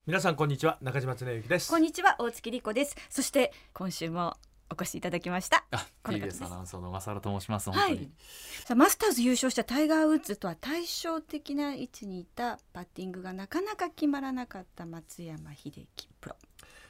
皆さんこんにちは、中島恒之です。 こんにちは、大月莉子です。そして今週もお越しいただきました。 TBS アナウンサーの小笠原と申します。本当に、 さあマスターズ優勝したタイガー・ウッズとは対照的な位置にいたバッティングがなかなか決まらなかった松山英樹プロ。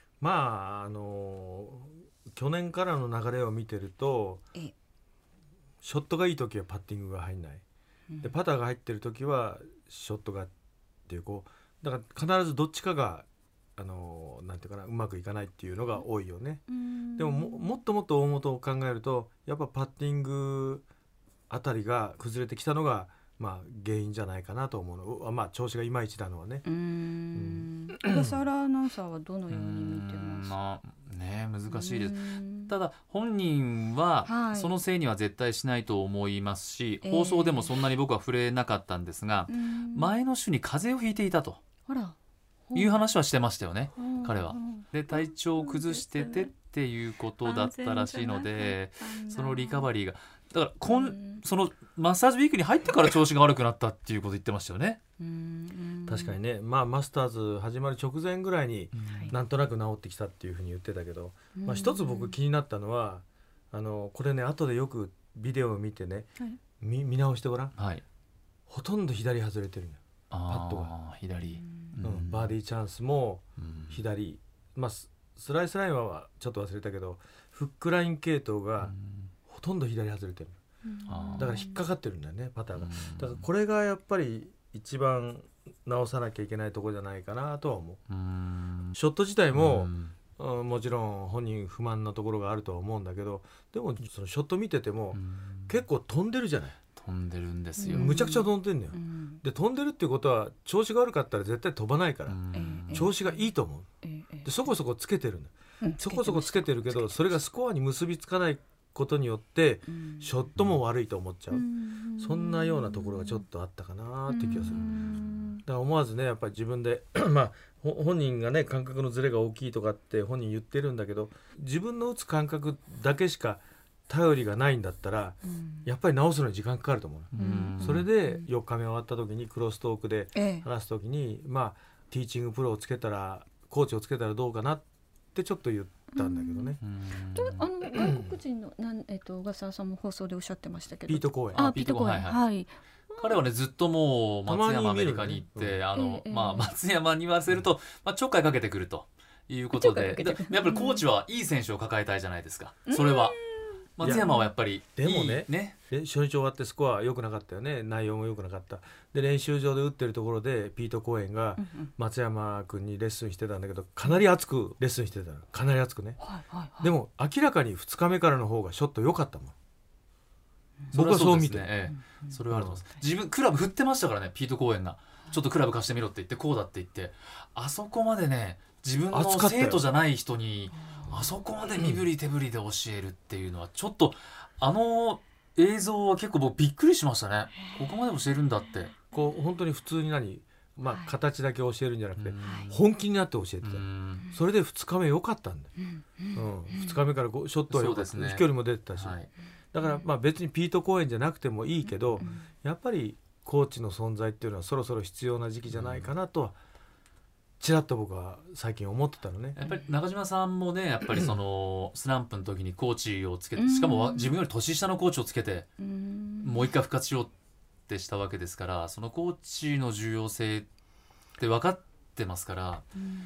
去年からの流れを見てると、ショットがいい時はパッティングが入んない、でパターが入ってる時はショットがっていうだから必ずどっちかがなんていうかな、うまくいかないっていうのが多いよね。でも もっともっと大元を考えると、やっぱパッティングあたりが崩れてきたのが原因じゃないかなと思うの。調子がいまいちなのはね。 小笠原アナウンサーはどのように見てます？ 難しいです。ただ本人はそのせいには絶対しないと思いますし、放送でもそんなに僕は触れなかったんですが、前の週に風邪をひいていたという話はしてましたよね、彼は。で体調を崩しててっていうことだったらしいので、そのリカバリーがだからそのマッサージウィークに入ってから調子が悪くなったっていうこと言ってましたよね。 確かにね、マスターズ始まる直前ぐらいになんとなく治ってきたっていうふうに言ってたけど、一つ僕気になったのはこれね、後でよくビデオを見てね、見直してごらん、ほとんど左外れてるのよ、パットが左、 バーディーチャンスも左、スライスラインはちょっと忘れたけど、フックライン系統がほとんど左外れてる、だから引っかかってるんだよね、パターが。だからこれがやっぱり一番直さなきゃいけないところじゃないかなとは思う。ショット自体ももちろん本人不満なところがあるとは思うんだけど、でもそのショット見てても結構飛んでるじゃない。 飛んでるんですよ。 むちゃくちゃ飛んでるんだよ。で飛んでるっていうことは調子が悪かったら絶対飛ばないから、調子がいいと思う。でそこそこつけてるんだよ、そこそこつけてるけど、それがスコアに結びつかないことによってショットも悪いと思っちゃう、そんなようなところがちょっとあったかなって気がする。だから思わずね、やっぱり自分で本人がね、感覚のズレが大きいとかって本人言ってるんだけど、自分の打つ感覚だけしか頼りがないんだったら、やっぱり直すのに時間かかると思う。それで4日目終わった時にクロストークで話す時に、ティーチングプロをつけたら、コーチをつけたらどうかなってちょっと言ったんだけどね。 外国人の小笠原さんも放送でおっしゃってましたけど、 ピート・コーエン、 ピート・コーエン、 彼はね、ずっともう松山アメリカに行って、松山に言わせると、ちょっかいかけてくるということで、やっぱりコーチはいい選手を抱えたいじゃないですか。それは松山はやっぱりでもね、初日終わってスコア良くなかったよね、内容も良くなかった。で練習場で打ってるところでピート・コーエンが松山君にレッスンしてたんだけど、かなり熱くレッスンしてたの、かなり熱くね、でも明らかに2日目からの方がショット良かったもん。僕はそう見て、 それはあると思います。自分クラブ振ってましたからね、ピート・コーエンがちょっとクラブ貸してみろって言って、こうだって言って、あそこまでね、自分の生徒じゃない人にあそこまで身振り手振りで教えるっていうのは、ちょっと映像は結構僕びっくりしましたね。ここまで教えるんだって。 本当に普通に形だけ教えるんじゃなくて、本気になって教えてた。それで2日目良かったんだよ、2日目からショットは良かった、飛距離も出てたし、だから別にピート・コーエンじゃなくてもいいけど、やっぱりコーチの存在っていうのはそろそろ必要な時期じゃないかなとはちらっと僕は最近思ってたのね。 やっぱり中島さんもね、やっぱりそのスランプの時にコーチをつけて、しかも自分より年下のコーチをつけてもう一回復活しようってしたわけですから、そのコーチの重要性って分かってますから。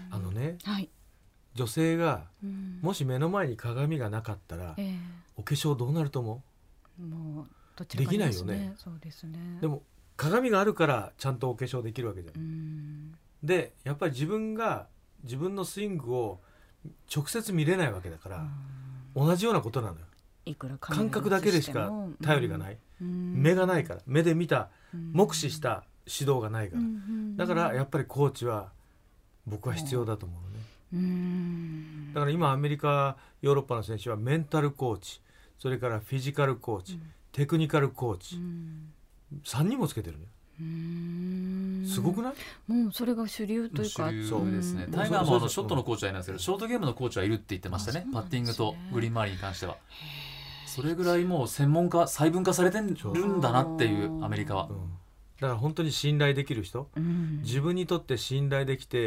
女性がもし目の前に鏡がなかったら、お化粧どうなると思う？ もうどちできらかないよね。 そうですね。 でも鏡があるからちゃんとお化粧できるわけじゃん。でやっぱり自分が自分のスイングを直接見れないわけだから、同じようなことなのよ。感覚だけでしか頼りがない、目がないから、目で見た目視した指導がないから、だからやっぱりコーチは僕は必要だと思うのね。だから今アメリカヨーロッパの選手はメンタルコーチ、それからフィジカルコーチ、テクニカルコーチ、3人もつけてるね。すごくない？ もうそれが主流というか、 主流ですね。タイガーもショットのコーチはいないんですけど、ショートゲームのコーチはいるって言ってましたね。パッティングとグリーン周りに関しては。それぐらいもう専門化、細分化されてるんだなっていう、アメリカは。 だから本当に信頼できる人、自分にとって信頼できて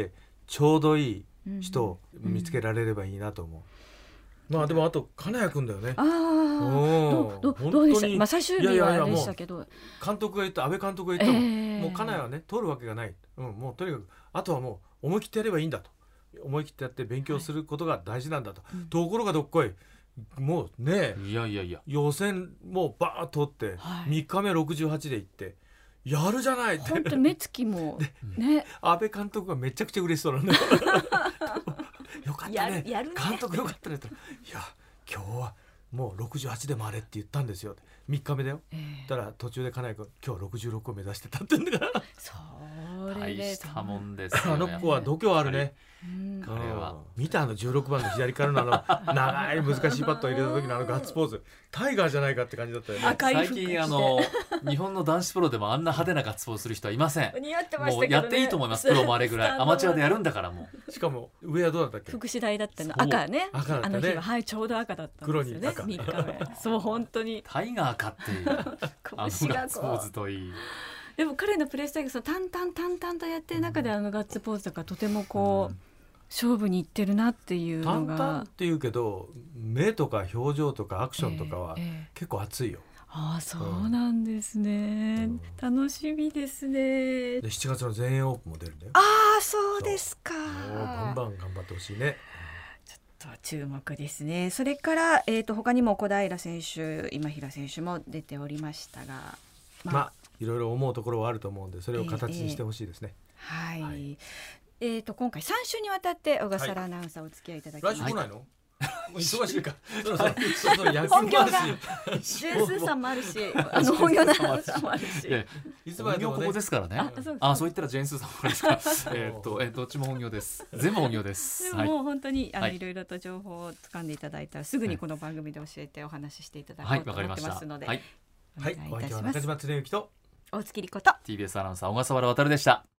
ちょうどいい人を見つけられればいいなと思う。まあでもあと金谷君だよね。 どうでした、最終日はでしたけど、 監督が言った、安倍監督が言ったもん、もう金谷はね通るわけがない、もうとにかくあとはもう思い切ってやればいいんだと、思い切ってやって勉強することが大事なんだと、ところがどっこいもうね、予選もうバーッと取って、3日目68で行ってやるじゃないって、 本当目つきもね、 安倍監督がめちゃくちゃ嬉しそうなんだよよかったね、監督よかったねって、いや今日はもう68で回れって言ったんですよ、3日目だよ、だから途中で金谷君今日66を目指してたって言うんだからそれで大したもんですよね。 あの子は度胸あるね。 彼は見た16番の左からの長い難しいパットを入れた時のガッツポーズ、タイガーじゃないかって感じだったよね。 最近日本の男子プロでもあんな派手なガッツポーズする人はいません。 似合ってましたけどね、 もうやっていいと思います。プロもあれぐらいアマチュアでやるんだからもう。しかも上はどうだったっけ、 福祉大だったの、赤ね、 赤だったね、 あの日は、はい、ちょうど赤だったんですよね、3日目そう本当にタイガーかっていうあのガッツポーズといい。 でも彼のプレースタイルが淡々とやってる中であのガッツポーズだからとてもこう、勝負にいってるなっていうのが、 淡々っていうけど目とか表情とかアクションとかは結構熱いよ。 そうなんですね、楽しみですね。 で7月の全英オープンも出るんだよ。 そうですか。 バンバン頑張ってほしいね。 ちょっと注目ですね。それから、他にも小平選手、今平選手も出ておりましたが、 いろいろ思うところはあると思うんで、それを形にしてほしいですね。 今回3週にわたって小笠原アナウンサーお付き合いいただきました。 来週来ないの？忙しいか。本業がジュースさんもあるし、本業のアナウンサーもあるし、 本業ここですからね。そう言ったらジェーンスーさんもですか。どっちも本業です。全部本業です。 でももう本当にいろいろと情報を掴んでいただいたらすぐにこの番組で教えてお話ししていただこうと思ってますので、 お相手は中島恒之と大月莉子と TBS アナウンサー小笠原渉でした。